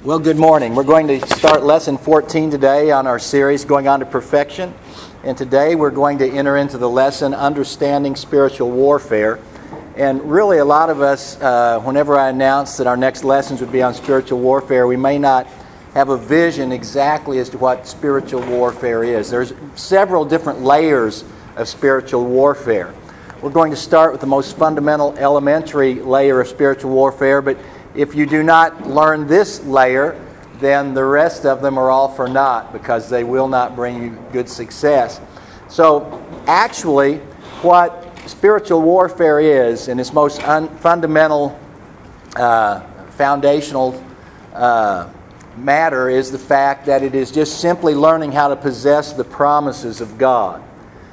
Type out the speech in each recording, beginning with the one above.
Well, good morning. We're going to start lesson 14 today on our series, Going On to Perfection. And today we're going to enter into the lesson, Understanding Spiritual Warfare. And really a lot of us, whenever I announce that our next lessons would be on spiritual warfare, we may not have a vision exactly as to what spiritual warfare is. There's several different layers of spiritual warfare. We're going to start with the most fundamental, elementary layer of spiritual warfare, but if you do not learn this layer, then the rest of them are all for naught because they will not bring you good success. So actually, what spiritual warfare is, in its most fundamental, foundational matter, is the fact that it is just simply learning how to possess the promises of God.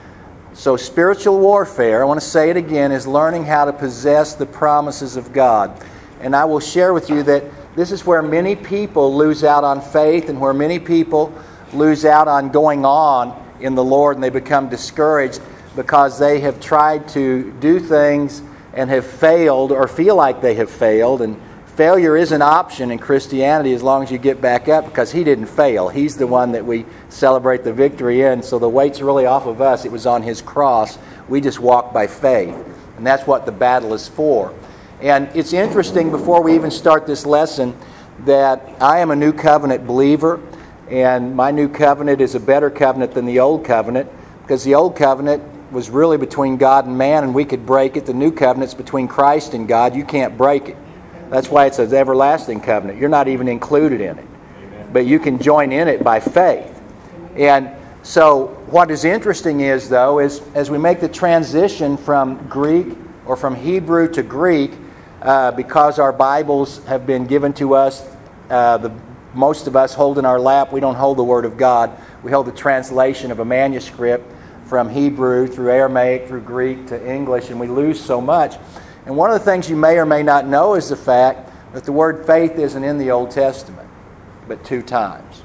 So spiritual warfare, I want to say it again, is learning how to possess the promises of God. And I will share with you that this is where many people lose out on faith and where many people lose out on going on in the Lord, and they become discouraged because they have tried to do things and have failed or feel like they have failed. And failure is an option in Christianity as long as you get back up, because He didn't fail. He's the one that we celebrate the victory in. So the weight's really off of us. It was on His cross. We just walk by faith. And that's what the battle is for. And it's interesting, before we even start this lesson, that I am a new covenant believer, and my new covenant is a better covenant than the old covenant, because the old covenant was really between God and man, and we could break it. The new covenant's between Christ and God. You can't break it. That's why it's an everlasting covenant. You're not even included in it. But you can join in it by faith. And so what is interesting is, though, is as we make the transition from Greek or from Hebrew to Greek, because our Bibles have been given to us, most of us hold in our lap, we don't hold the Word of God. We hold the translation of a manuscript from Hebrew through Aramaic through Greek to English, and we lose so much. And one of the things you may or may not know is the fact that the word faith isn't in the Old Testament, but 2 times.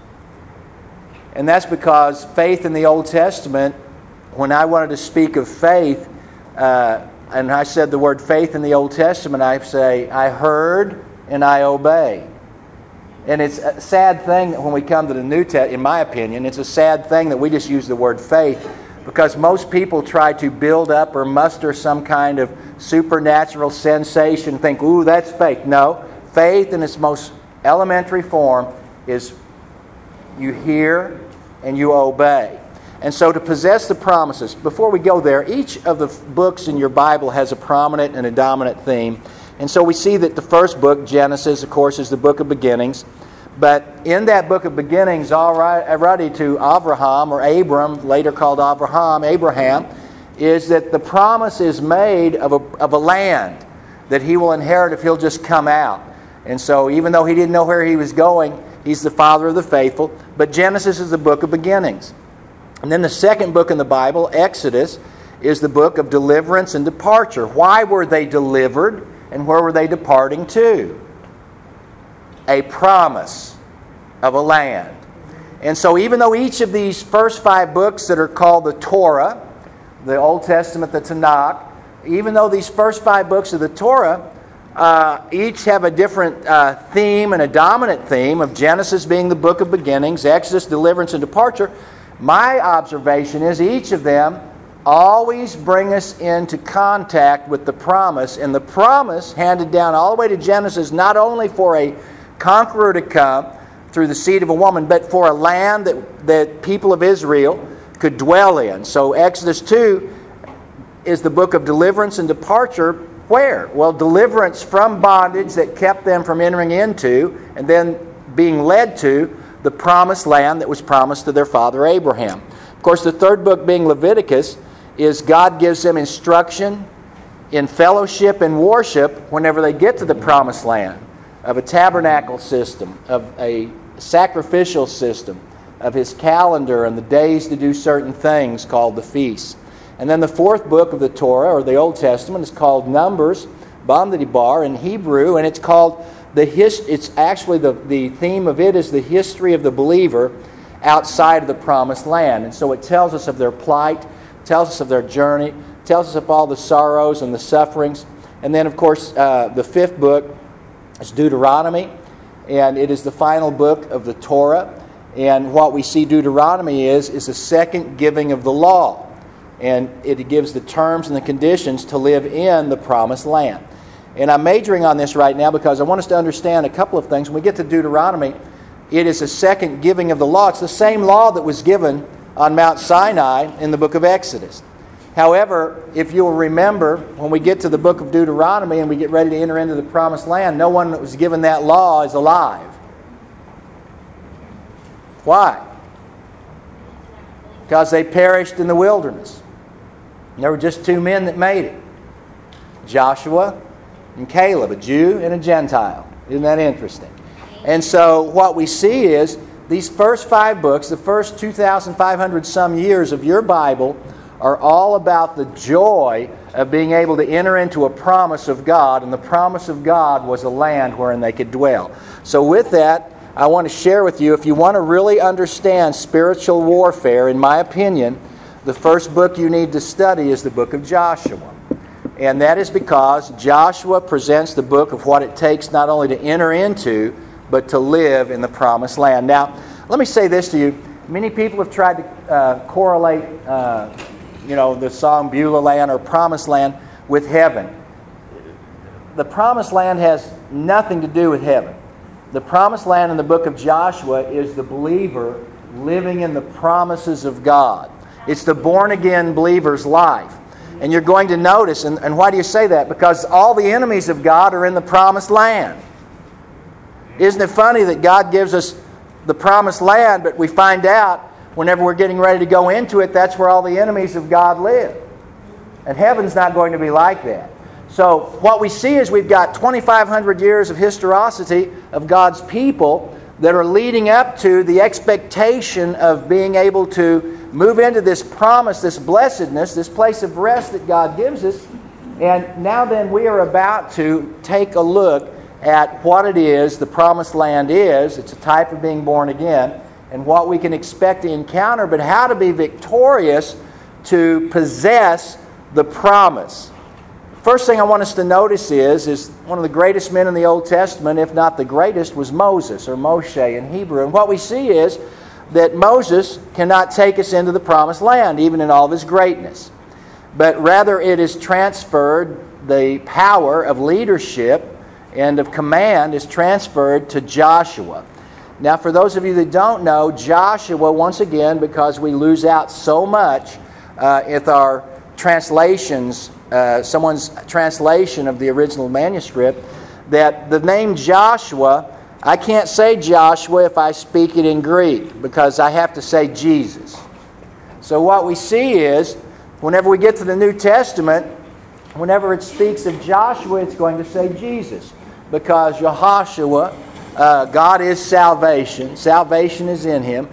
And that's because faith in the Old Testament, when I wanted to speak of faith, and I said the word faith in the Old Testament, I say, I heard and I obeyed. And it's a sad thing that when we come to the New Testament, in my opinion, it's a sad thing that we just use the word faith, because most people try to build up or muster some kind of supernatural sensation, think, ooh, that's faith. No, faith in its most elementary form is you hear and you obey. And so to possess the promises, before we go there, each of the books in your Bible has a prominent and a dominant theme. And so we see that the first book, Genesis, of course, is the book of beginnings. But in that book of beginnings, already to Abraham, or Abram, later called Abraham, is that the promise is made of a land that he will inherit if he'll just come out. And so even though he didn't know where he was going, he's the father of the faithful. But Genesis is the book of beginnings. And then the second book in the Bible, Exodus, is the book of deliverance and departure. Why were they delivered and where were they departing to? A promise of a land. And so even though each of these first 5 books that are called the Torah, the Old Testament, the Tanakh, even though these first 5 books of the Torah each have a different theme and a dominant theme, of Genesis being the book of beginnings, Exodus, deliverance and departure, my observation is each of them always bring us into contact with the promise, and the promise handed down all the way to Genesis, not only for a conqueror to come through the seed of a woman, but for a land that people of Israel could dwell in. So Exodus 2 is the book of deliverance and departure. Where? Well, deliverance from bondage that kept them from entering into and then being led to the promised land that was promised to their father Abraham. Of course, the third book, being Leviticus, is God gives them instruction in fellowship and worship whenever they get to the promised land, of a tabernacle system, of a sacrificial system, of His calendar and the days to do certain things called the feasts. And then the fourth book of the Torah, or the Old Testament, is called Numbers, Bamidbar in Hebrew, and it's called it's actually the theme of it is the history of the believer outside of the promised land. And so it tells us of their plight, tells us of their journey, tells us of all the sorrows and the sufferings. And then, of course, the fifth book is Deuteronomy. and it is the final book of the Torah. And what we see Deuteronomy is a second giving of the law. And it gives the terms and the conditions to live in the promised land. And I'm majoring on this right now because I want us to understand a couple of things. When we get to Deuteronomy, it is a second giving of the law. It's the same law that was given on Mount Sinai in the book of Exodus. However, if you'll remember, when we get to the book of Deuteronomy and we get ready to enter into the promised land, no one that was given that law is alive. Why? Because they perished in the wilderness. And there were just two men that made it. Joshua and Caleb, a Jew and a Gentile. Isn't that interesting? And so what we see is these first 5 books, the first 2,500 some years of your Bible, are all about the joy of being able to enter into a promise of God. And the promise of God was a land wherein they could dwell. So with that, I want to share with you, if you want to really understand spiritual warfare, in my opinion, the first book you need to study is the book of Joshua. And that is because Joshua presents the book of what it takes not only to enter into, but to live in the promised land. Now, let me say this to you. Many people have tried to correlate, the song Beulah Land or Promised Land with heaven. The promised land has nothing to do with heaven. The promised land in the book of Joshua is the believer living in the promises of God. It's the born-again believer's life. And you're going to notice, and why do you say that? Because all the enemies of God are in the promised land. Isn't it funny that God gives us the promised land, but we find out whenever we're getting ready to go into it, that's where all the enemies of God live. And heaven's not going to be like that. So what we see is we've got 2,500 years of historicity of God's people that are leading up to the expectation of being able to move into this promise, this blessedness, this place of rest that God gives us. And now then we are about to take a look at what it is the promised land is. It's a type of being born again, and what we can expect to encounter, but how to be victorious to possess the promise. First thing I want us to notice is one of the greatest men in the Old Testament, if not the greatest, was Moses, or Moshe in Hebrew. And what we see is that Moses cannot take us into the promised land, even in all of his greatness. But rather it is transferred, the power of leadership and of command is transferred to Joshua. Now, for those of you that don't know, Joshua, once again, because we lose out so much with our translations, someone's translation of the original manuscript, that the name Joshua, I can't say Joshua if I speak it in Greek, because I have to say Jesus. So what we see is, whenever we get to the New Testament, whenever it speaks of Joshua, it's going to say Jesus. Because Yehoshua, God is salvation. Salvation is in Him.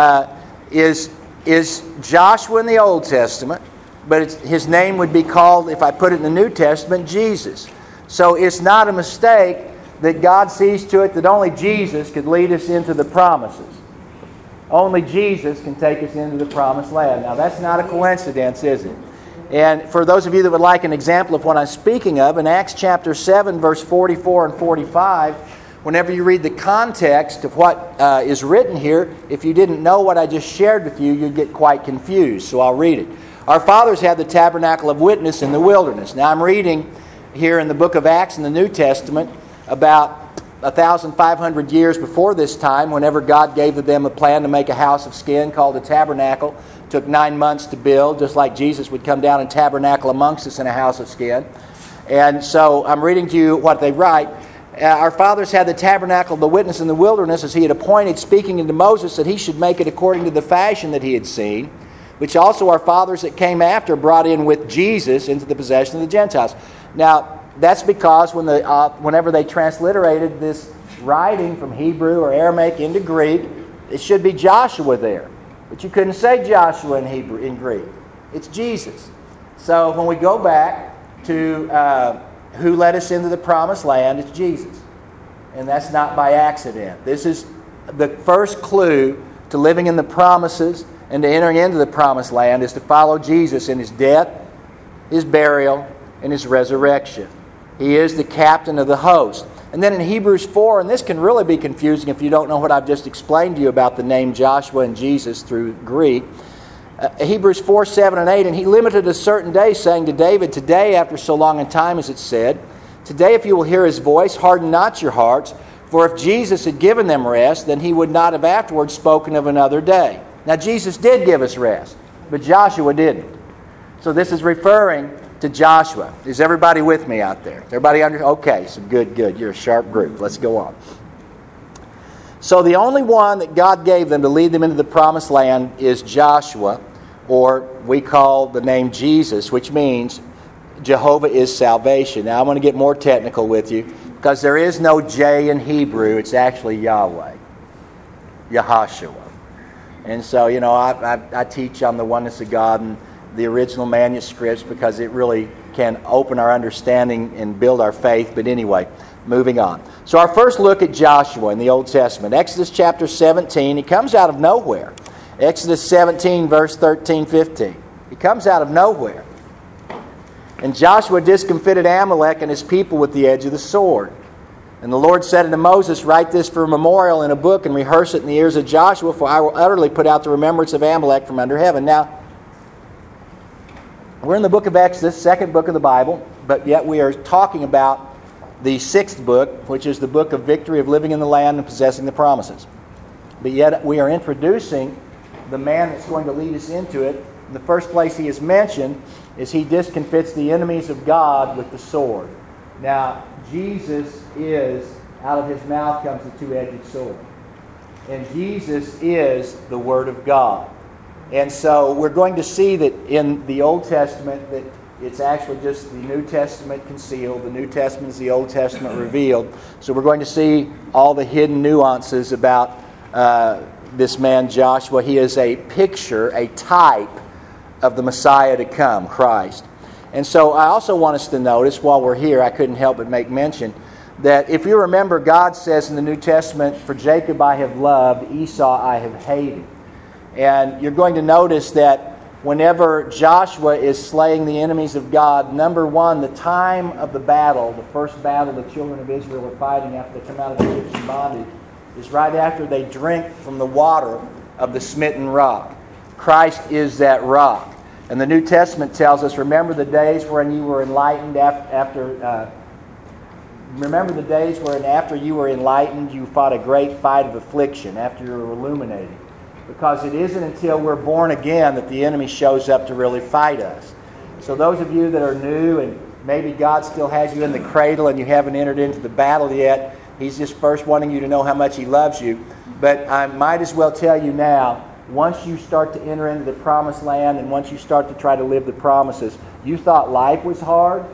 Is Joshua in the Old Testament, but his name would be called, if I put it in the New Testament, Jesus. So it's not a mistake that God sees to it that only Jesus could lead us into the promises. Only Jesus can take us into the promised land. Now that's not a coincidence, is it? And for those of you that would like an example of what I'm speaking of, in Acts chapter 7, verse 44 and 45, whenever you read the context of what is written here, if you didn't know what I just shared with you, you'd get quite confused. So I'll read it. Our fathers had the tabernacle of witness in the wilderness. Now I'm reading here in the book of Acts in the New Testament about 1,500 years before this time, whenever God gave them a plan to make a house of skin called a tabernacle. It took 9 months to build, just like Jesus would come down and tabernacle amongst us in a house of skin. And so I'm reading to you what they write. Our fathers had the tabernacle of the witness in the wilderness, as he had appointed, speaking unto Moses that he should make it according to the fashion that he had seen, which also our fathers that came after brought in with Jesus into the possession of the Gentiles. Now, that's because whenever they transliterated this writing from Hebrew or Aramaic into Greek, it should be Joshua there. But you couldn't say Joshua in Greek. It's Jesus. So when we go back to who led us into the promised land, it's Jesus. And that's not by accident. This is the first clue to living in the promises and to entering into the promised land, is to follow Jesus in His death, His burial, and His resurrection. He is the captain of the host. And then in Hebrews 4, and this can really be confusing if you don't know what I've just explained to you about the name Joshua and Jesus through Greek. Hebrews 4, 7, and 8, and he limited a certain day, saying to David, today, after so long a time, as it said, today if you will hear his voice, harden not your hearts, for if Jesus had given them rest, then he would not have afterwards spoken of another day. Now Jesus did give us rest, but Joshua didn't. So this is referring to Joshua. Is everybody with me out there? Everybody under? Okay, so good. You're a sharp group. Let's go on. So the only one that God gave them to lead them into the promised land is Joshua, or we call the name Jesus, which means Jehovah is salvation. Now I'm going to get more technical with you because there is no J in Hebrew. It's actually Yahweh, Yahashua. And so, I teach on the oneness of God and the original manuscripts because it really can open our understanding and build our faith. But anyway, moving on. So our first look at Joshua in the Old Testament. Exodus chapter 17. He comes out of nowhere. Exodus 17, verse 13, 15. He comes out of nowhere. And Joshua discomfited Amalek and his people with the edge of the sword. And the Lord said unto Moses, write this for a memorial in a book and rehearse it in the ears of Joshua, for I will utterly put out the remembrance of Amalek from under heaven. Now, we're in the book of Exodus, second book of the Bible, but yet we are talking about the sixth book, which is the book of victory of living in the land and possessing the promises. But yet we are introducing the man that's going to lead us into it. In the first place he is mentioned is he discomfits the enemies of God with the sword. Now, Jesus is, out of his mouth comes the two-edged sword. And Jesus is the Word of God. And so we're going to see that in the Old Testament that it's actually just the New Testament concealed. The New Testament is the Old Testament revealed. So we're going to see all the hidden nuances about this man Joshua. He is a picture, a type of the Messiah to come, Christ. And so I also want us to notice, while we're here, I couldn't help but make mention, that if you remember, God says in the New Testament, for Jacob I have loved, Esau I have hated. And you're going to notice that whenever Joshua is slaying the enemies of God, number one, the time of the battle, the first battle the children of Israel are fighting after they come out of Egyptian bondage, is right after they drink from the water of the smitten rock. Christ is that rock. And the New Testament tells us, remember the days when you were enlightened remember the days when after you were enlightened, you fought a great fight of affliction, after you were illuminated. Because it isn't until we're born again that the enemy shows up to really fight us. So those of you that are new and maybe God still has you in the cradle and you haven't entered into the battle yet, He's just first wanting you to know how much He loves you. But I might as well tell you now, once you start to enter into the promised land and once you start to try to live the promises, you thought life was hard?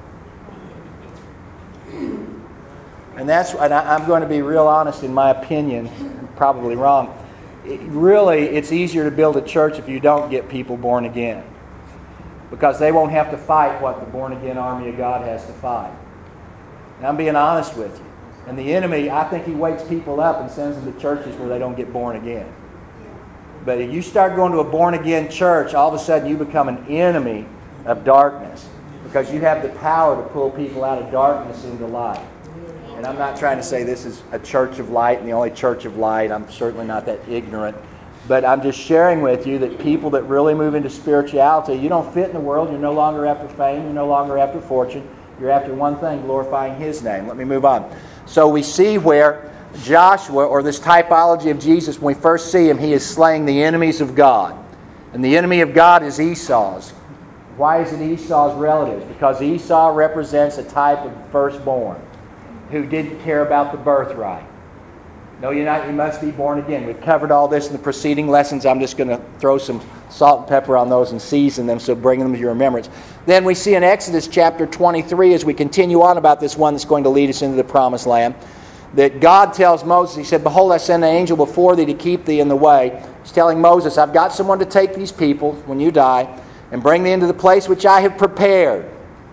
And I'm going to be real honest in my opinion, probably wrong. It's easier to build a church if you don't get people born again. Because they won't have to fight what the born-again army of God has to fight. And I'm being honest with you. And the enemy, I think he wakes people up and sends them to churches where they don't get born again. But if you start going to a born-again church, all of a sudden you become an enemy of darkness. Because you have the power to pull people out of darkness into light. And I'm not trying to say this is a church of light and the only church of light. I'm certainly not that ignorant. But I'm just sharing with you that people that really move into spirituality, you don't fit in the world. You're no longer after fame. You're no longer after fortune. You're after one thing, glorifying His name. Let me move on. So we see where Joshua, or this typology of Jesus, when we first see him, he is slaying the enemies of God. And the enemy of God is Esau's. Why is it Esau's relatives? Because Esau represents a type of firstborn who didn't care about the birthright. No, you're not. You must be born again. We've covered all this in the preceding lessons. I'm just going to throw some salt and pepper on those and season them, so bring them to your remembrance. Then we see in Exodus chapter 23, as we continue on about this one that's going to lead us into the promised land, that God tells Moses, He said, behold, I send an angel before thee to keep thee in the way. He's telling Moses, I've got someone to take these people when you die and bring thee into the place which I have prepared.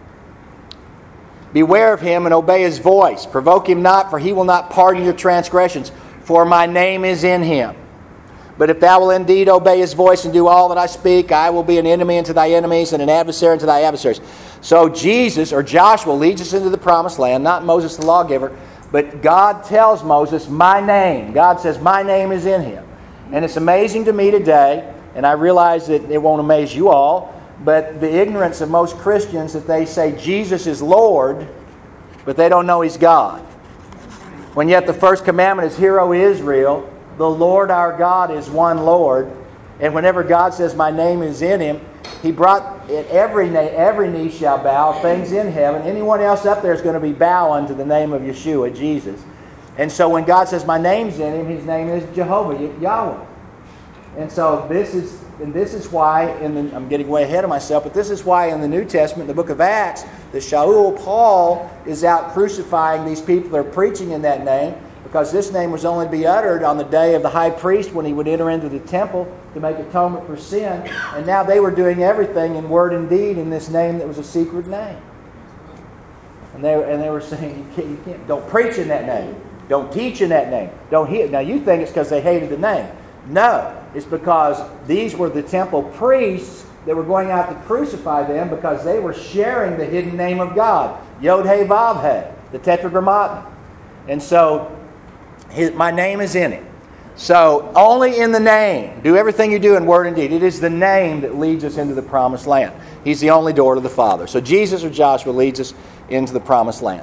Beware of him and obey his voice. Provoke him not, for he will not pardon your transgressions, for my name is in him. But if thou wilt indeed obey his voice and do all that I speak, I will be an enemy unto thy enemies and an adversary unto thy adversaries. So Jesus, or Joshua, leads us into the promised land, not Moses the lawgiver, But God tells Moses, my name. God says, my name is in him. And it's amazing to me today, and I realize that it won't amaze you all, but the ignorance of most Christians that they say Jesus is Lord, but they don't know He's God. When yet the first commandment is, Hear, O Israel, the Lord our God is one Lord. And whenever God says, my name is in him, He brought it, every knee shall bow, things in heaven. Anyone else up there is going to be bowing to the name of Yeshua, Jesus. And so when God says, my name's in him, His name is Jehovah, Yahweh. And so this is why, I'm getting way ahead of myself, but this is why in the New Testament, in the book of Acts, that Shaul, Paul, is out crucifying these people that are preaching in that name, because this name was only to be uttered on the day of the high priest when he would enter into the temple to make atonement for sin. And now they were doing everything in word and deed in this name that was a secret name. And they were saying, you can't, don't preach in that name. Don't teach in that name. Don't hear. Now you think it's because they hated the name. No, it's because these were the temple priests that were going out to crucify them because they were sharing the hidden name of God. Yod-Heh-Vav-Heh, the Tetragrammaton. And so, my name is in it. So, only in the name. Do everything you do in word and deed. It is the name that leads us into the promised land. He's the only door to the Father. So, Jesus or Joshua leads us into the promised land.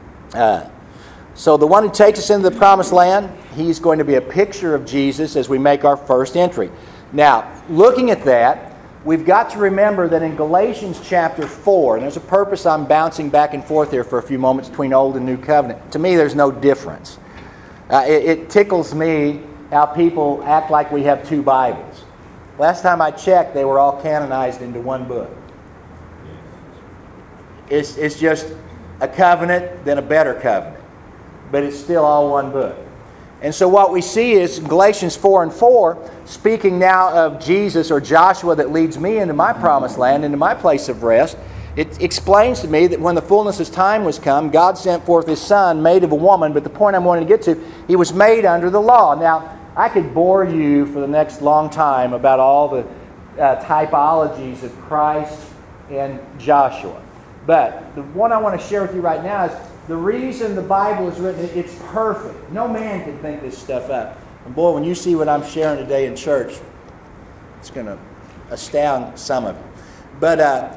So the one who takes us into the promised land, he's going to be a picture of Jesus as we make our first entry. Now, looking at that, we've got to remember that in Galatians chapter 4, and there's a purpose I'm bouncing back and forth here for a few moments between Old and New Covenant. To me, there's no difference. It tickles me how people act like we have two Bibles. Last time I checked, they were all canonized into one book. It's just a covenant, then a better covenant. But it's still all one book. And so what we see is in Galatians 4 and 4, speaking now of Jesus or Joshua that leads me into my promised land, into my place of rest, it explains to me that when the fullness of time was come, God sent forth His Son, made of a woman. But the point I'm wanting to get to, He was made under the law. Now, I could bore you for the next long time about all the typologies of Christ and Joshua. But the one I want to share with you right now is the reason the Bible is written, it's perfect. No man can think this stuff up. And boy, when you see what I'm sharing today in church, it's going to astound some of you. But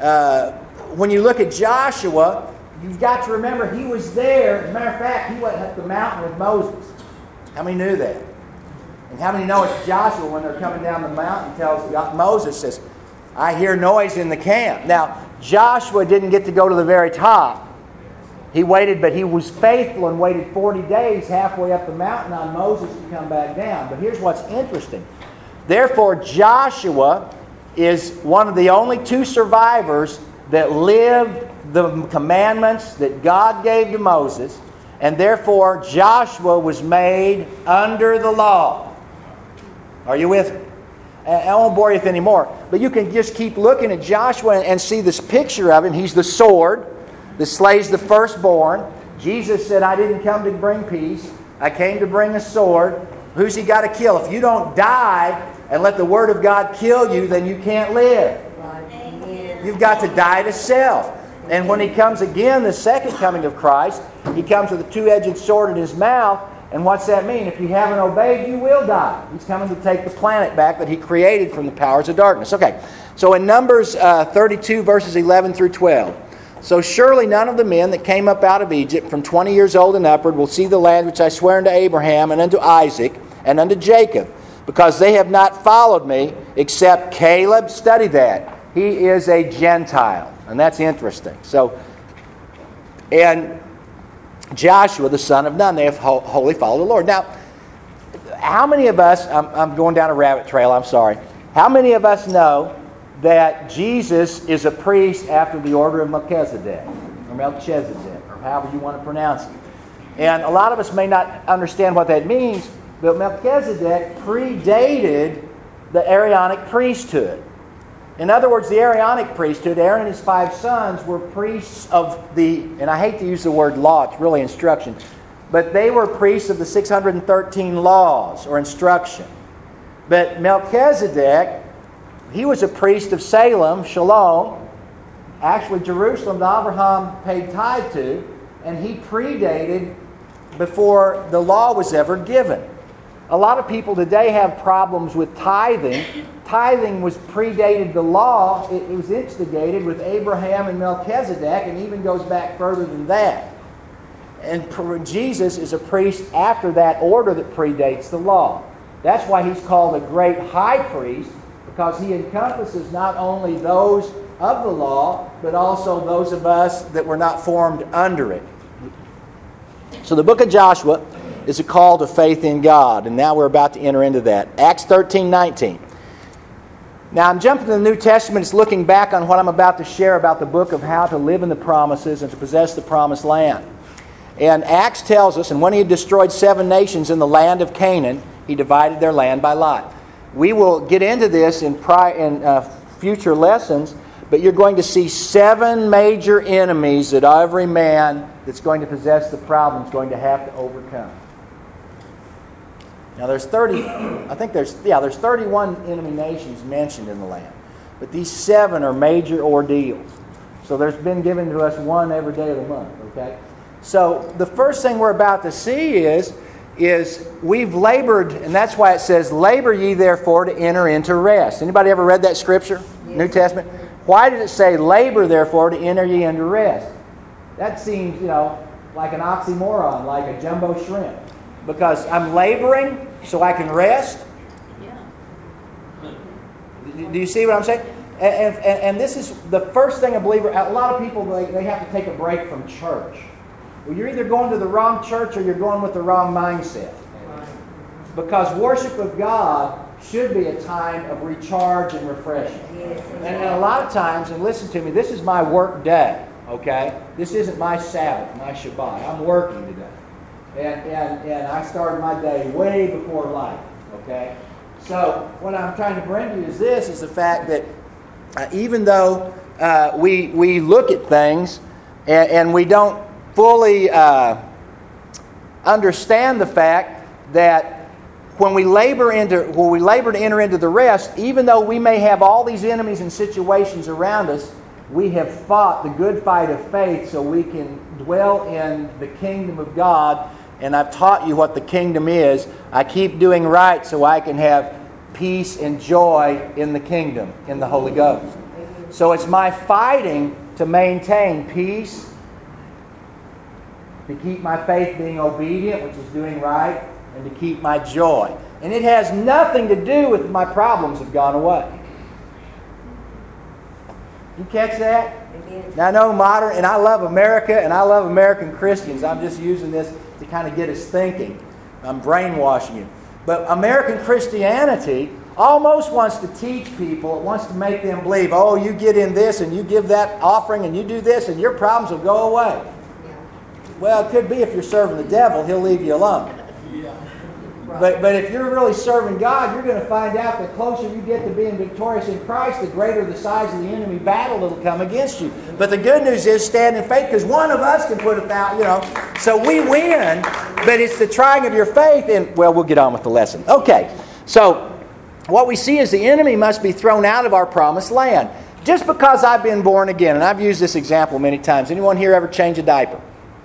when you look at Joshua, you've got to remember he was there. As a matter of fact, he went up the mountain with Moses. How many knew that? And how many know it's Joshua when they're coming down the mountain tells Moses, says, I hear noise in the camp. Now, Joshua didn't get to go to the very top. He waited, but he was faithful and waited 40 days halfway up the mountain on Moses to come back down. But here's what's interesting. Therefore, Joshua is one of the only two survivors that lived the commandments that God gave to Moses. And therefore, Joshua was made under the law. Are you with me? I won't bore you with any more. But you can just keep looking at Joshua and see this picture of him. He's the sword that slays the firstborn. Jesus said, I didn't come to bring peace. I came to bring a sword. Who's He got to kill? If you don't die and let the Word of God kill you, then you can't live. You've got to die to self. And when He comes again, the second coming of Christ, He comes with a two-edged sword in His mouth. And what's that mean? If you haven't obeyed, you will die. He's coming to take the planet back that He created from the powers of darkness. Okay, so in Numbers 32, verses 11 through 12. So surely none of the men that came up out of Egypt from 20 years old and upward will see the land which I swear unto Abraham and unto Isaac and unto Jacob, because they have not followed me, except Caleb. Study that. He is a Gentile. And that's interesting. So, and Joshua, the son of Nun, they have wholly followed the Lord. Now, how many of us, I'm going down a rabbit trail, I'm sorry. How many of us know that Jesus is a priest after the order of Melchizedek, or however you want to pronounce it? And a lot of us may not understand what that means, but Melchizedek predated the Aaronic priesthood. In other words, the Aaronic priesthood, Aaron and his 5 sons were priests of the, and I hate to use the word law, it's really instruction, but they were priests of the 613 laws or instruction. But Melchizedek, he was a priest of Salem, Shalom, actually Jerusalem that Abraham paid tithe to, and he predated before the law was ever given. A lot of people today have problems with tithing. Tithing was predated the law. It was instigated with Abraham and Melchizedek, and even goes back further than that. And Jesus is a priest after that order that predates the law. That's why he's called a great high priest, because he encompasses not only those of the law, but also those of us that were not formed under it. So the book of Joshua is a call to faith in God, and now we're about to enter into that. Acts 13:19. Now I'm jumping to the New Testament. It's looking back on what I'm about to share about the book of how to live in the promises and to possess the promised land. And Acts tells us, and when he had destroyed 7 nations in the land of Canaan, he divided their land by lot. We will get into this in future lessons, but you're going to see 7 major enemies that every man that's going to possess the problem is going to have to overcome. Now there's 31 enemy nations mentioned in the land. But these 7 are major ordeals. So there's been given to us one every day of the month, okay? So the first thing we're about to see is we've labored, and that's why it says, labor ye therefore to enter into rest. Anybody ever read that scripture? Yes. New Testament? Why did it say, labor therefore to enter ye into rest? That seems, like an oxymoron, like a jumbo shrimp. Because I'm laboring so I can rest. Yeah. Do you see what I'm saying? And this is the first thing a believer, a lot of people, they have to take a break from church. Well, you're either going to the wrong church or you're going with the wrong mindset. Because worship of God should be a time of recharge and refreshing. And a lot of times, and listen to me, this is my work day, okay? This isn't my Sabbath, my Shabbat. I'm working today. And I started my day way before light, okay? So what I'm trying to bring you is the fact that even though we look at things and we don't fully understand the fact that when we labor to enter into the rest, even though we may have all these enemies and situations around us, we have fought the good fight of faith so we can dwell in the kingdom of God. And I've taught you what the kingdom is. I keep doing right so I can have peace and joy in the kingdom, in the Holy Ghost. So it's my fighting to maintain peace, to keep my faith being obedient, which is doing right, and to keep my joy. And it has nothing to do with my problems have gone away. You catch that? Now I know modern, and I love America, and I love American Christians. I'm just using this to kind of get us thinking. I'm brainwashing you. But American Christianity almost wants to teach people, it wants to make them believe, oh, you get in this and you give that offering and you do this and your problems will go away. Yeah. Well, it could be if you're serving the devil, he'll leave you alone. Yeah. Right. But if you're really serving God, you're going to find out the closer you get to being victorious in Christ, the greater the size of the enemy battle that'll come against you. But the good news is stand in faith, because one of us can put 1,000, so we win, but it's the trying of your faith. And, well, we'll get on with the lesson. Okay, so what we see is the enemy must be thrown out of our promised land. Just because I've been born again, and I've used this example many times. Anyone here ever change a diaper?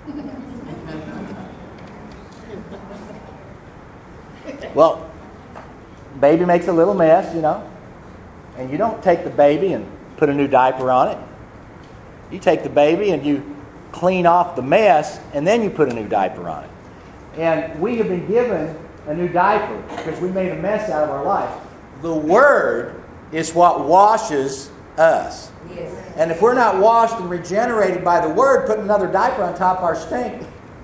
Well, baby makes a little mess, and you don't take the baby and put a new diaper on it. You take the baby and you clean off the mess, and then you put a new diaper on it. And we have been given a new diaper because we made a mess out of our life. The Word is what washes us. Yes. And if we're not washed and regenerated by the Word, putting another diaper on top of our stink,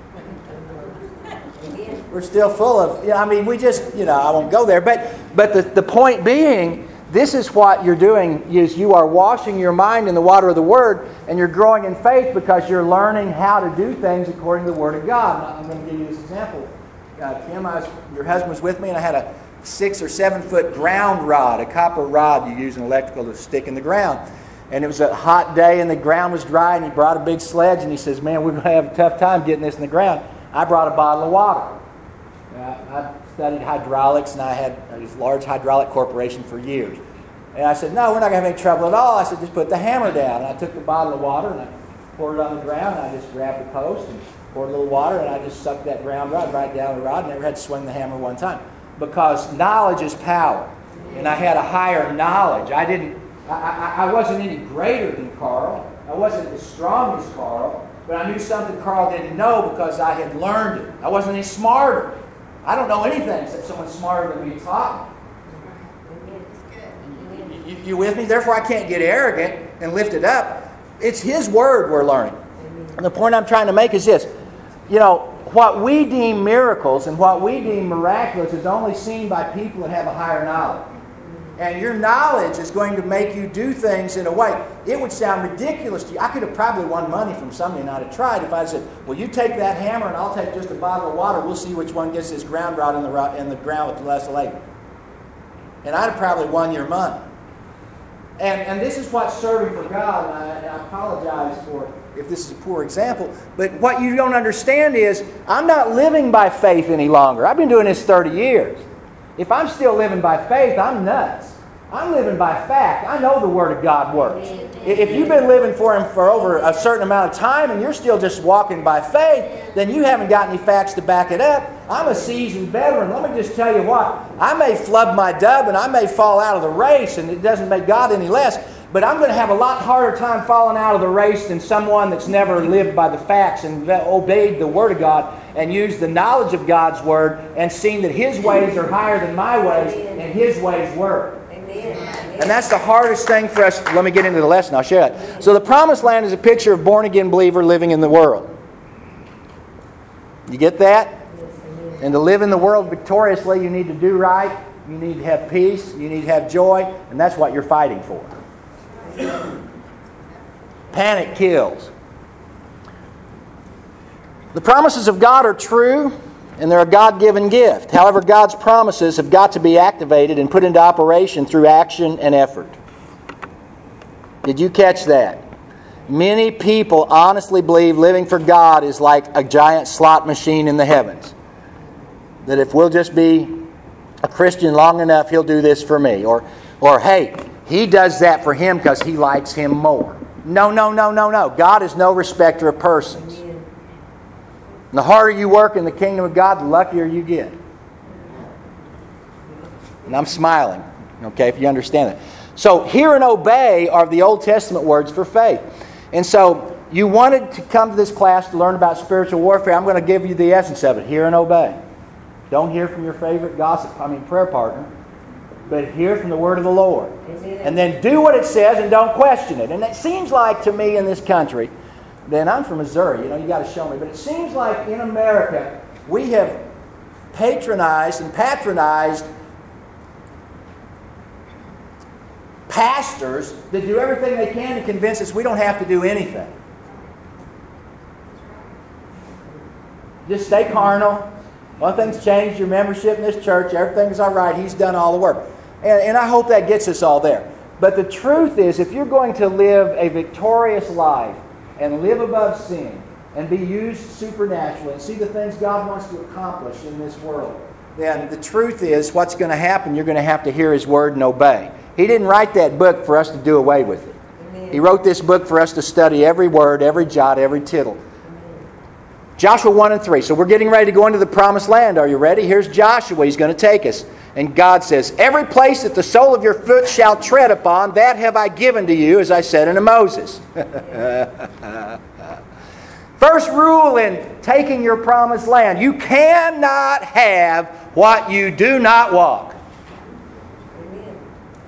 we're still full of, we just, I won't go there. But the point being, this is what you're doing, is you are washing your mind in the water of the Word, and you're growing in faith because you're learning how to do things according to the Word of God. Now, I'm going to give you this example. Kim, your husband was with me, and I had a 6 or 7 foot ground rod, a copper rod you use in electrical to stick in the ground. And it was a hot day, and the ground was dry, and he brought a big sledge, and he says, man, we're going to have a tough time getting this in the ground. I brought a bottle of water. I studied hydraulics, and I had this large hydraulic corporation for years. And I said, no, we're not going to have any trouble at all. I said, just put the hammer down. And I took the bottle of water, and I poured it on the ground, and I just grabbed the post and poured a little water, and I just sucked that ground rod right down the rod. Never had to swing the hammer one time. Because knowledge is power. And I had a higher knowledge. I wasn't any greater than Carl. I wasn't as strong as Carl. But I knew something Carl didn't know because I had learned it. I wasn't any smarter. I don't know anything except someone smarter than me taught me. You with me? Therefore, I can't get arrogant and lift it up. It's His Word we're learning. And the point I'm trying to make is this. What we deem miracles and what we deem miraculous is only seen by people that have a higher knowledge. And your knowledge is going to make you do things in a way. It would sound ridiculous to you. I could have probably won money from somebody and I'd have tried if I'd said, well, you take that hammer and I'll take just a bottle of water. We'll see which one gets this ground rod in the ground with less labor. And I'd have probably won your money. And this is what serving for God, and I apologize for if this is a poor example, but what you don't understand is I'm not living by faith any longer. I've been doing this 30 years. If I'm still living by faith, I'm nuts. I'm living by fact. I know the Word of God works. If you've been living for Him for over a certain amount of time and you're still just walking by faith, then you haven't got any facts to back it up. I'm a seasoned veteran. Let me just tell you what. I may flub my dub and I may fall out of the race, and it doesn't make God any less, but I'm going to have a lot harder time falling out of the race than someone that's never lived by the facts and obeyed the Word of God and used the knowledge of God's Word and seen that His ways are higher than my ways and His ways work. And that's the hardest thing for us. Let me get into the lesson. I'll share that. So the Promised Land is a picture of a born-again believer living in the world. You get that? And to live in the world victoriously, you need to do right. You need to have peace. You need to have joy. And that's what you're fighting for. Panic kills. The promises of God are true, and they're a God-given gift. However, God's promises have got to be activated and put into operation through action and effort. Did you catch that? Many people honestly believe living for God is like a giant slot machine in the heavens. That if we'll just be a Christian long enough, He'll do this for me. Or hey, He does that for him because He likes him more. No. God is no respecter of persons. And the harder you work in the kingdom of God, the luckier you get. And I'm smiling, okay, if you understand that. So, hear and obey are the Old Testament words for faith. And so, you wanted to come to this class to learn about spiritual warfare. I'm going to give you the essence of it. Hear and obey. Don't hear from your favorite prayer partner. But hear from the word of the Lord. And then do what it says and don't question it. And it seems like to me in this country, then I'm from Missouri, you got to show me. But it seems like in America, we have patronized pastors that do everything they can to convince us we don't have to do anything. Just stay carnal. One thing's changed, your membership in this church, everything's all right, He's done all the work. And I hope that gets us all there. But the truth is, if you're going to live a victorious life and live above sin and be used supernaturally and see the things God wants to accomplish in this world, then the truth is what's going to happen, you're going to have to hear His word and obey. He didn't write that book for us to do away with it. Amen. He wrote this book for us to study every word, every jot, every tittle. Joshua 1 and 3. So we're getting ready to go into the Promised Land. Are you ready? Here's Joshua. He's going to take us. And God says, every place that the sole of your foot shall tread upon, that have I given to you, as I said unto Moses. First rule in taking your Promised Land. You cannot have what you do not walk. Amen.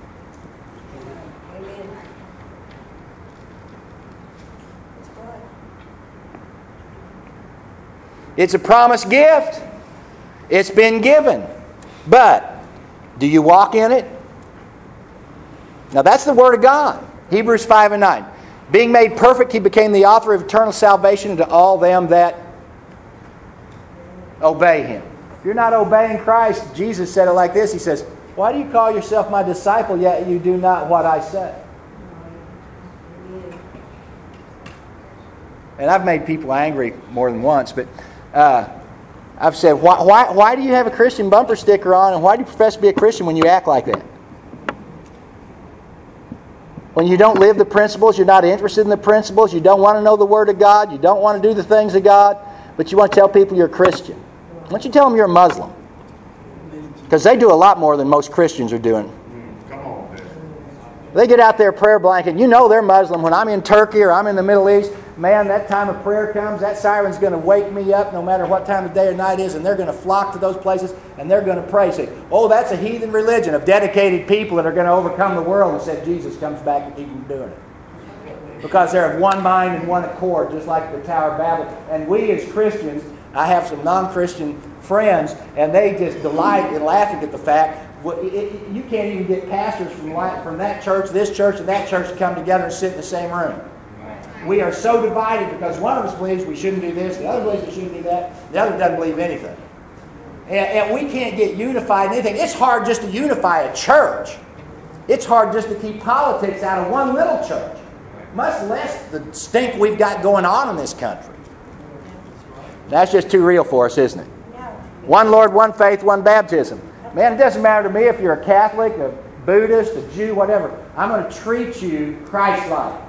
Amen. That's right. It's a promised gift. It's been given. But do you walk in it? Now that's the Word of God. Hebrews 5 and 9. Being made perfect, He became the author of eternal salvation to all them that obey Him. If you're not obeying Christ, Jesus said it like this. He says, why do you call yourself my disciple, yet you do not what I say? And I've made people angry more than once, but I've said, why do you have a Christian bumper sticker on, and why do you profess to be a Christian when you act like that? When you don't live the principles, you're not interested in the principles, you don't want to know the Word of God, you don't want to do the things of God, but you want to tell people you're a Christian. Why don't you tell them you're a Muslim? Because they do a lot more than most Christians are doing. Come on, man. They get out their prayer blanket. You know they're Muslim. When I'm in Turkey or I'm in the Middle East, man, that time of prayer comes, that siren's going to wake me up no matter what time of day or night is, and they're going to flock to those places, and they're going to pray. Say, oh, that's a heathen religion of dedicated people that are going to overcome the world until Jesus comes back and keep them doing it. Because they're of one mind and one accord, just like the Tower of Babel. And we as Christians, I have some non-Christian friends, and they just delight in laughing at the fact you can't even get pastors from that church, this church, and that church to come together and sit in the same room. We are so divided because one of us believes we shouldn't do this, the other believes we shouldn't do that, the other doesn't believe anything. And we can't get unified in anything. It's hard just to unify a church. It's hard just to keep politics out of one little church. Much less the stink we've got going on in this country. That's just too real for us, isn't it? One Lord, one faith, one baptism. Man, it doesn't matter to me if you're a Catholic, a Buddhist, a Jew, whatever. I'm going to treat you Christ-like.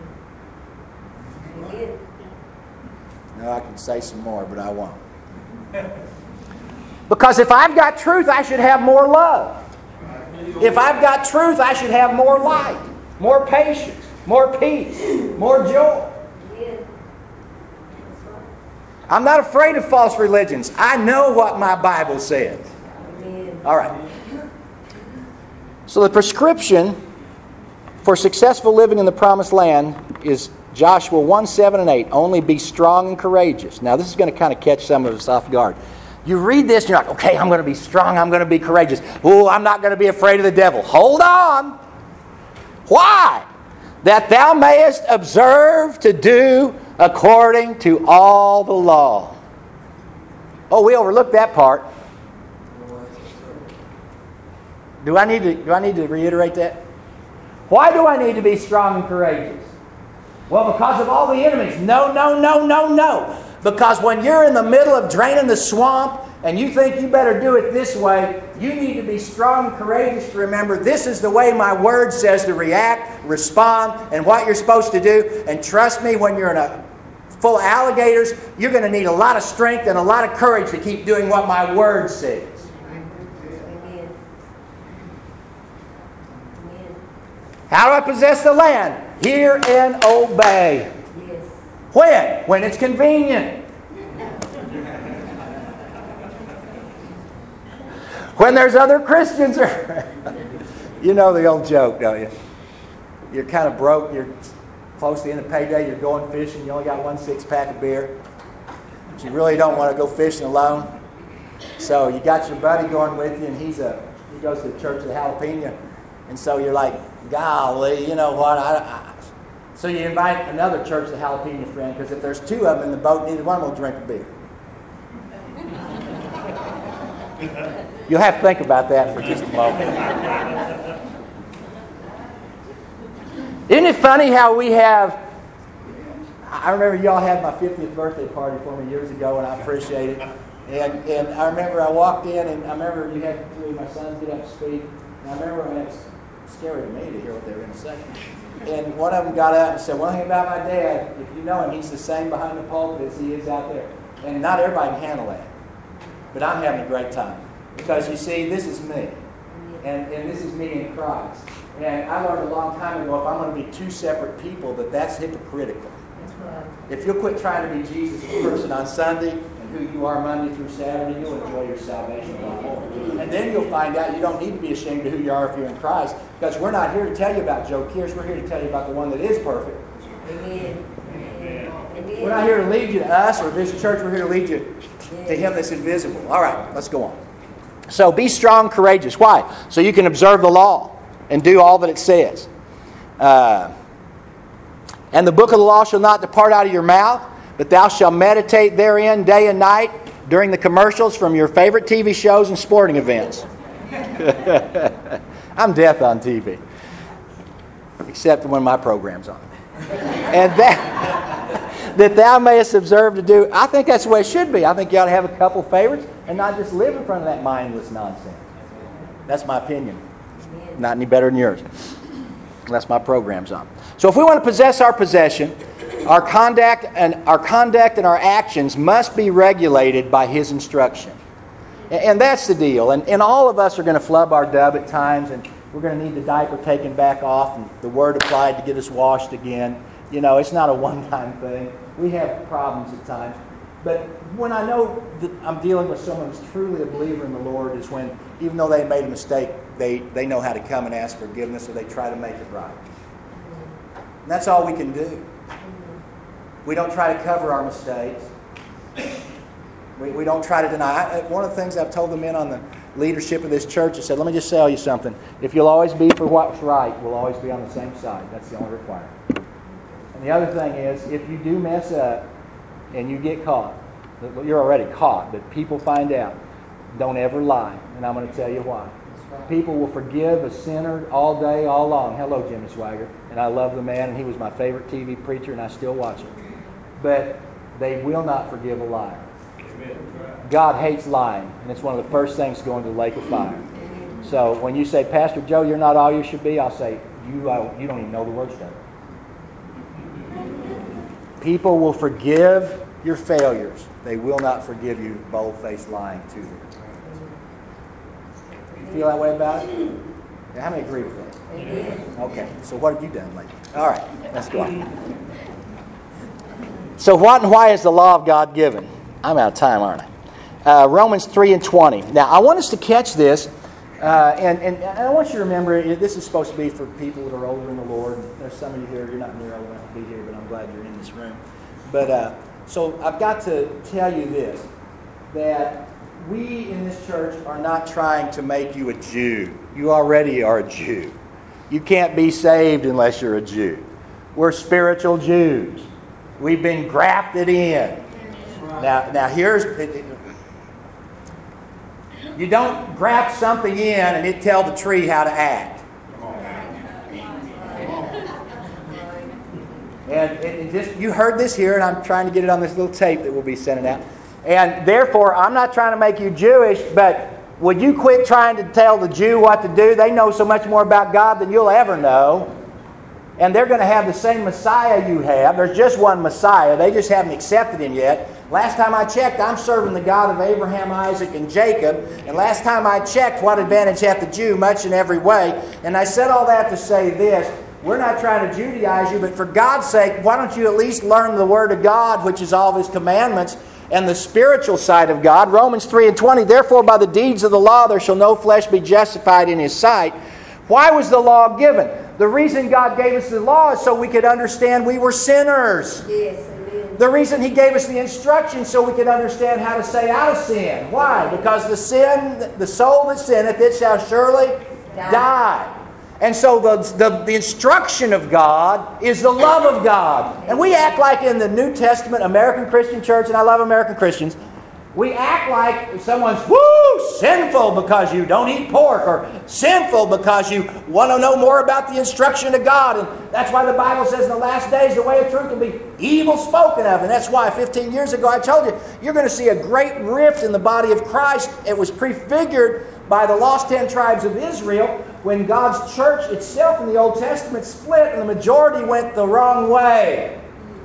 No, I can say some more, but I won't. Because if I've got truth, I should have more love. If I've got truth, I should have more light, more patience, more peace, more joy. I'm not afraid of false religions. I know what my Bible says. All right. So the prescription for successful living in the Promised Land is Joshua 1, 7, and 8. Only be strong and courageous. Now this is going to kind of catch some of us off guard. You read this and you're like, okay, I'm going to be strong, I'm going to be courageous. Oh, I'm not going to be afraid of the devil. Hold on. Why? That thou mayest observe to do according to all the law. Oh, we overlooked that part. Do I need to reiterate that? Why do I need to be strong and courageous? Well, because of all the enemies. No, no, no, no, no. Because when you're in the middle of draining the swamp and you think you better do it this way, you need to be strong and courageous to remember this is the way my word says to react, respond, and what you're supposed to do. And trust me, when you're in a full of alligators, you're going to need a lot of strength and a lot of courage to keep doing what my word says. How do I possess the land? Hear and obey. Yes. When? When it's convenient. When there's other Christians. You know the old joke, don't you? You're kind of broke. You're close to the end of payday. You're going fishing. You only got 1 6-pack of beer. But you really don't want to go fishing alone. So you got your buddy going with you, and he goes to the Church of the Jalapeno. And so you're like, golly, you know what? So you invite another Church of the Jalapeno friend, because if there's 2 of them in the boat, neither one will drink a beer. You'll have to think about that for just a moment. Isn't it funny how we have... I remember y'all had my 50th birthday party for me years ago, and I appreciate it. And I remember I walked in, and I remember you had 3 of my sons get up to speak. And I remember when it's scary to me to hear what they were going to say. And one of them got up and said, one thing about my dad, if you know him, he's the same behind the pulpit as he is out there. And not everybody can handle that. But I'm having a great time. Because you see, this is me. And this is me in Christ. And I learned a long time ago, if I'm going to be 2 separate people, that's hypocritical. That's right. If you'll quit trying to be Jesus in person on Sunday and who you are Monday through Saturday, you'll enjoy your salvation a lot more. And then you'll find out you don't need to be ashamed of who you are if you're in Christ. Because we're not here to tell you about Joe Kears. We're here to tell you about the one that is perfect. Amen. We're not here to lead you to us or this church. We're here to lead you to Him that's invisible. All right, let's go on. So be strong, courageous. Why? So you can observe the law and do all that it says. And the book of the law shall not depart out of your mouth, but thou shalt meditate therein day and night during the commercials from your favorite TV shows and sporting events. I'm deaf on TV, except for when my program's on. And that thou mayest observe to do. I think that's the way it should be. I think you ought to have a couple favorites and not just live in front of that mindless nonsense. That's my opinion. Not any better than yours. Unless my program's on. So if we want to possess our possession, Our conduct and our actions must be regulated by His instruction. And that's the deal. And all of us are going to flub our dub at times, and we're going to need the diaper taken back off and the Word applied to get us washed again. You know, it's not a one-time thing. We have problems at times. But when I know that I'm dealing with someone who's truly a believer in the Lord is when, even though they made a mistake, they know how to come and ask forgiveness, or they try to make it right. And that's all we can do. We don't try to cover our mistakes. We don't try to deny. One of the things I've told the men on the leadership of this church, I said, let me just tell you something. If you'll always be for what's right, we'll always be on the same side. That's the only requirement. And the other thing is, if you do mess up and you get caught, you're already caught, but people find out, don't ever lie. And I'm going to tell you why. People will forgive a sinner all day, all long. Hello, Jimmy Swagger. And I love the man, and he was my favorite TV preacher, and I still watch him. But they will not forgive a liar. God hates lying, and it's one of the first things to go into the lake of fire. So when you say, Pastor Joe, you're not all you should be, I'll say, you don't even know the word study. People will forgive your failures. They will not forgive you bold-faced lying to them. You feel that way about it? How many agree with that? Amen. Okay, so what have you done lately? All right, let's go on. So what and why is the law of God given? I'm out of time, aren't I? Romans 3:20. Now, I want us to catch this, and I want you to remember, this is supposed to be for people that are older in the Lord. There's some of you here, you're not near old enough to be here, but I'm glad you're in this room. But so I've got to tell you this, that we in this church are not trying to make you a Jew. You already are a Jew. You can't be saved unless you're a Jew. We're spiritual Jews. We've been grafted in. Now here's... You don't graft something in and it tell the tree how to act. And just, you heard this here, and I'm trying to get it on this little tape that we'll be sending out. And therefore, I'm not trying to make you Jewish, but would you quit trying to tell the Jew what to do? They know so much more about God than you'll ever know. And they're going to have the same Messiah you have. There's just one Messiah. They just haven't accepted Him yet. Last time I checked, I'm serving the God of Abraham, Isaac, and Jacob. And last time I checked, what advantage hath the Jew? Much in every way. And I said all that to say this. We're not trying to Judaize you, but for God's sake, why don't you at least learn the Word of God, which is all of His commandments, and the spiritual side of God. Romans 3:20, therefore by the deeds of the law there shall no flesh be justified in His sight. Why was the law given? The reason God gave us the law is so we could understand we were sinners. Yes, amen. The reason He gave us the instruction so we could understand how to stay out of sin. Why? Because the soul that sinneth, it shall surely die. And so the instruction of God is the love of God. And we act like in the New Testament American Christian church, and I love American Christians, we act like someone's, sinful because you don't eat pork, or sinful because you want to know more about the instruction of God. And that's why the Bible says in the last days the way of truth will be evil spoken of. And that's why 15 years ago I told you, you're going to see a great rift in the body of Christ. It was prefigured by the lost 10 tribes of Israel when God's church itself in the Old Testament split and the majority went the wrong way.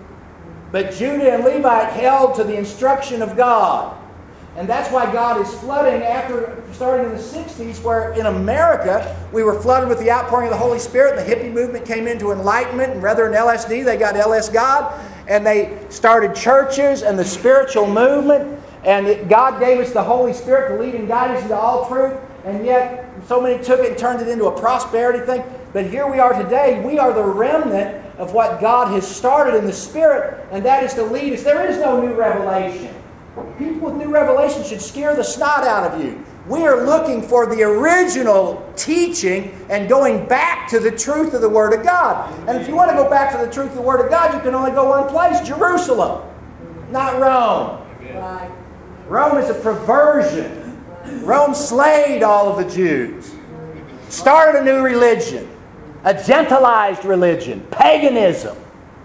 But Judah and Levite held to the instruction of God. And that's why God is flooding starting in the 60s, where in America we were flooded with the outpouring of the Holy Spirit. And the hippie movement came into enlightenment, and rather than LSD, they got LS God. And they started churches and the spiritual movement. And God gave us the Holy Spirit to lead and guide us into all truth. And yet, so many took it and turned it into a prosperity thing. But here we are today. We are the remnant of what God has started in the Spirit, and that is to lead us. There is no new revelation. People with new revelation should scare the snot out of you. We are looking for the original teaching and going back to the truth of the Word of God. And if you want to go back to the truth of the Word of God, you can only go one place, Jerusalem, not Rome. Right. Rome is a perversion. Rome slayed all of the Jews. Started a new religion. A gentilized religion. Paganism.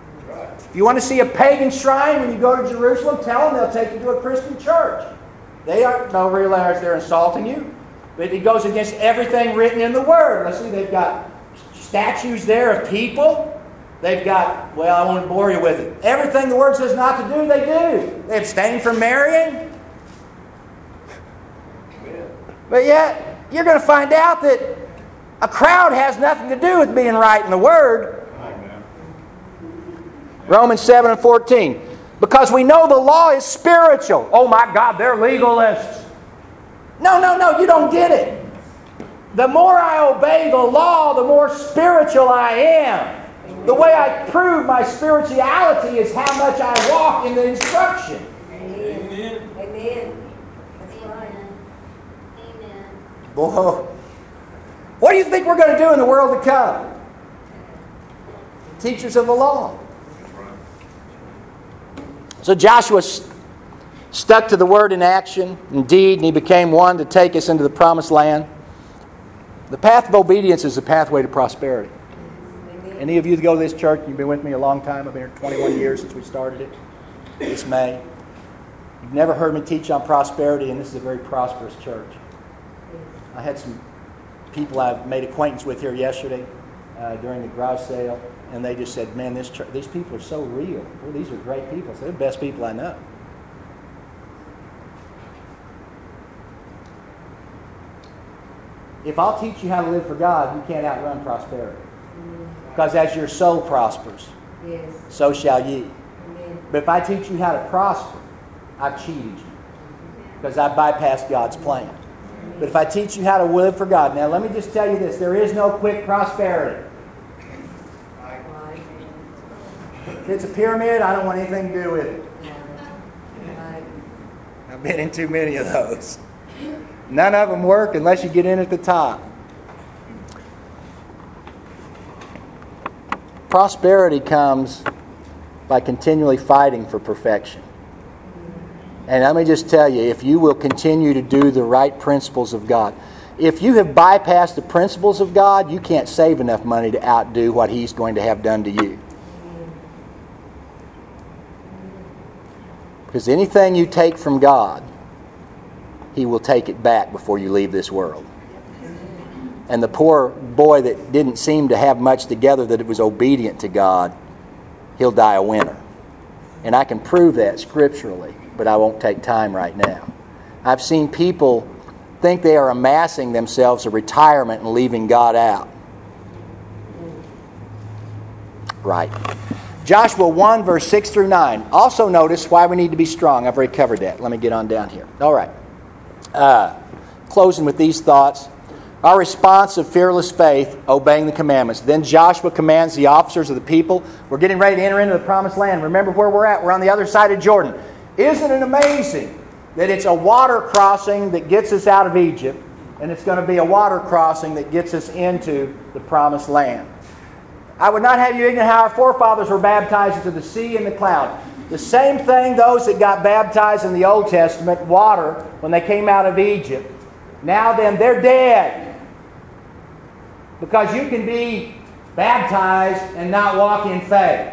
If you want to see a pagan shrine when you go to Jerusalem, tell them they'll take you to a Christian church. They'll realize they're insulting you. But it goes against everything written in the Word. Let's see, they've got statues there of people. They've got, well, I won't bore you with it. Everything the Word says not to do, they do. They abstain from marrying. But yet, you're going to find out that a crowd has nothing to do with being right in the Word. Romans 7:14. Because we know the law is spiritual. Oh my God, they're legalists. No, you don't get it. The more I obey the law, the more spiritual I am. The way I prove my spirituality is how much I walk in the instruction. Amen. Amen. That's right. Amen. Boy, what do you think we're going to do in the world to come? Teachers of the law. So Joshua stuck to the word in action, indeed, and he became one to take us into the promised land. The path of obedience is the pathway to prosperity. Any of you that go to this church, you've been with me a long time. I've been here 21 years since we started it this May. You've never heard me teach on prosperity, and this is a very prosperous church. I had some people I've made acquaintance with here yesterday during the garage sale, and they just said, man, these people are so real. Well, these are great people. So they're the best people I know. If I'll teach you how to live for God, you can't outrun prosperity. Because as your soul prospers, Yes. so shall ye. Amen. But if I teach you how to prosper, I've cheated you. Because I bypassed God's plan. But if I teach you how to live for God, now let me just tell you this, there is no quick prosperity. Right. If it's a pyramid, I don't want anything to do with it. Right. I've been in too many of those. None of them work unless you get in at the top. Prosperity comes by continually fighting for perfection. And let me just tell you, if you will continue to do the right principles of God, if you have bypassed the principles of God, you can't save enough money to outdo what He's going to have done to you. Because anything you take from God, He will take it back before you leave this world. And the poor boy that didn't seem to have much together, that it was obedient to God, he'll die a winner. And I can prove that scripturally, but I won't take time right now. I've seen people think they are amassing themselves a retirement and leaving God out. Right. Joshua 1, verse 6 through 9. Also notice why we need to be strong. I've already covered that. Let me get on down here. All right. Closing with these thoughts. Our response of fearless faith, obeying the commandments. Then Joshua commands the officers of the people. We're getting ready to enter into the promised land. Remember where we're at. We're on the other side of Jordan. Isn't it amazing that it's a water crossing that gets us out of Egypt, and it's going to be a water crossing that gets us into the promised land? I would not have you ignorant how our forefathers were baptized into the sea and the cloud. The same thing those that got baptized in the Old Testament, water, when they came out of Egypt. Now then, they're dead. Because you can be baptized and not walk in faith.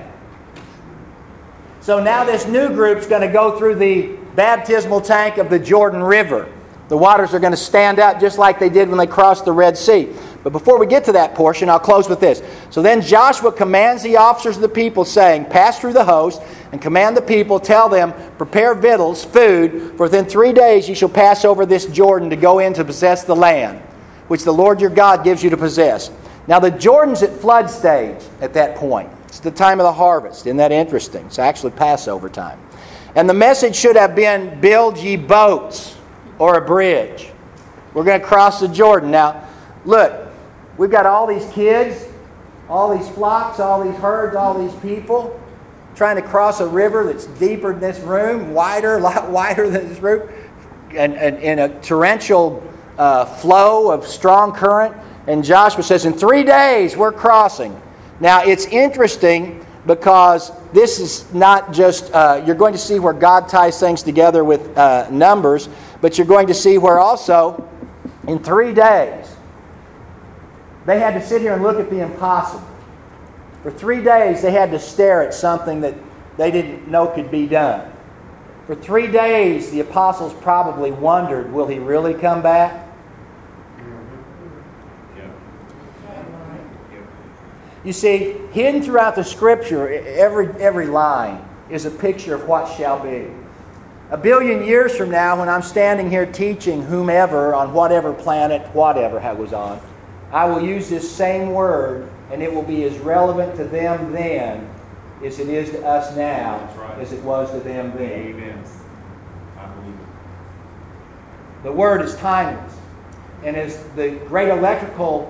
So now this new group's going to go through the baptismal tank of the Jordan River. The waters are going to stand out just like they did when they crossed the Red Sea. But before we get to that portion, I'll close with this. So then Joshua commands the officers of the people, saying, pass through the host and command the people, tell them, prepare victuals, food, for within 3 days ye shall pass over this Jordan to go in to possess the land, which the Lord your God gives you to possess. Now the Jordan's at flood stage at that point. It's the time of the harvest. Isn't that interesting? It's actually Passover time. And the message should have been, build ye boats or a bridge. We're going to cross the Jordan. Now, look, we've got all these kids, all these flocks, all these herds, all these people trying to cross a river that's deeper than this room, wider, a lot wider than this room, and in a torrential flow of strong current. And Joshua says, in 3 days we're crossing. Now, it's interesting because this is not just, you're going to see where God ties things together with numbers, but you're going to see where also, in 3 days, they had to sit here and look at the impossible. For 3 days, they had to stare at something that they didn't know could be done. For 3 days, the apostles probably wondered, will he really come back? You see, hidden throughout the Scripture, every line is a picture of what shall be. 1 billion years from now, when I'm standing here teaching whomever on whatever planet, whatever goes on, I will use this same word, and it will be as relevant to them then as it is to us now, as it was to them then. Amen. I believe it. The word is timeless. And as the great electrical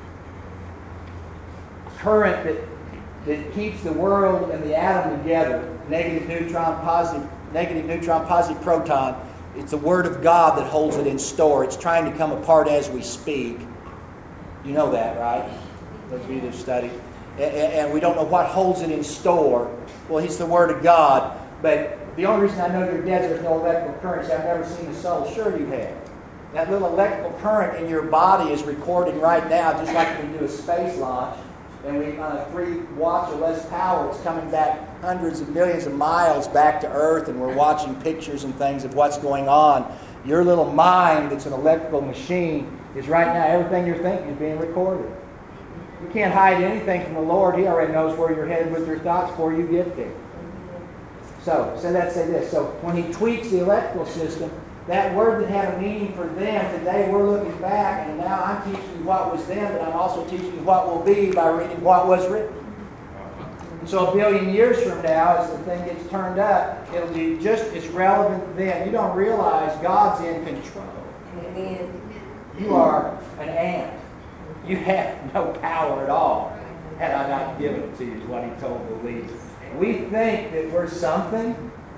current that keeps the world and the atom together, negative neutron, positive proton, it's the Word of God that holds it in store. It's trying to come apart as we speak. You know that, right? Those of you that have studied. And we don't know what holds it in store. Well, it's the Word of God. But the only reason I know you're dead is there's no electrical current is I've never seen a soul. Sure you have. That little electrical current in your body is recording right now, just like when we do a space launch. And we, on a 3 watts or less power, it's coming back hundreds of millions of miles back to Earth, and we're watching pictures and things of what's going on. Your little mind that's an electrical machine is right now, everything you're thinking is being recorded. You can't hide anything from the Lord. He already knows where you're headed with your thoughts before you get there. So say this. So when He tweaks the electrical system, that word that had a meaning for them, today we're looking back, and now I'm teaching you what was then, but I'm also teaching you what will be by reading what was written. So 1 billion years from now, as the thing gets turned up, it'll be just as relevant then. You don't realize God's in control. Amen. You are an ant. You have no power at all. Had I not given it to you, is what He told the leaders. We think that we're something.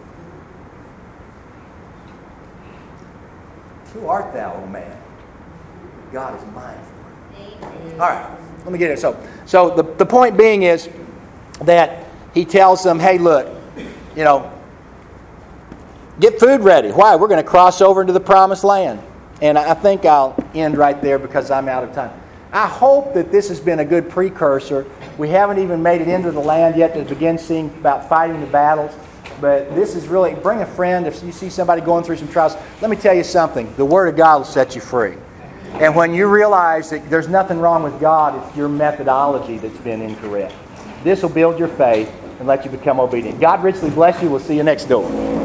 Who art thou, O man? God is mindful. Amen. All right, let me get it. So the point being is that He tells them, hey, look, get food ready. Why? We're going to cross over into the promised land. And I think I'll end right there because I'm out of time. I hope that this has been a good precursor. We haven't even made it into the land yet to begin seeing about fighting the battles. But this is really, bring a friend. If you see somebody going through some trials, let me tell you something. The Word of God will set you free. And when you realize that there's nothing wrong with God, it's your methodology that's been incorrect. This will build your faith and let you become obedient. God richly bless you. We'll see you next door.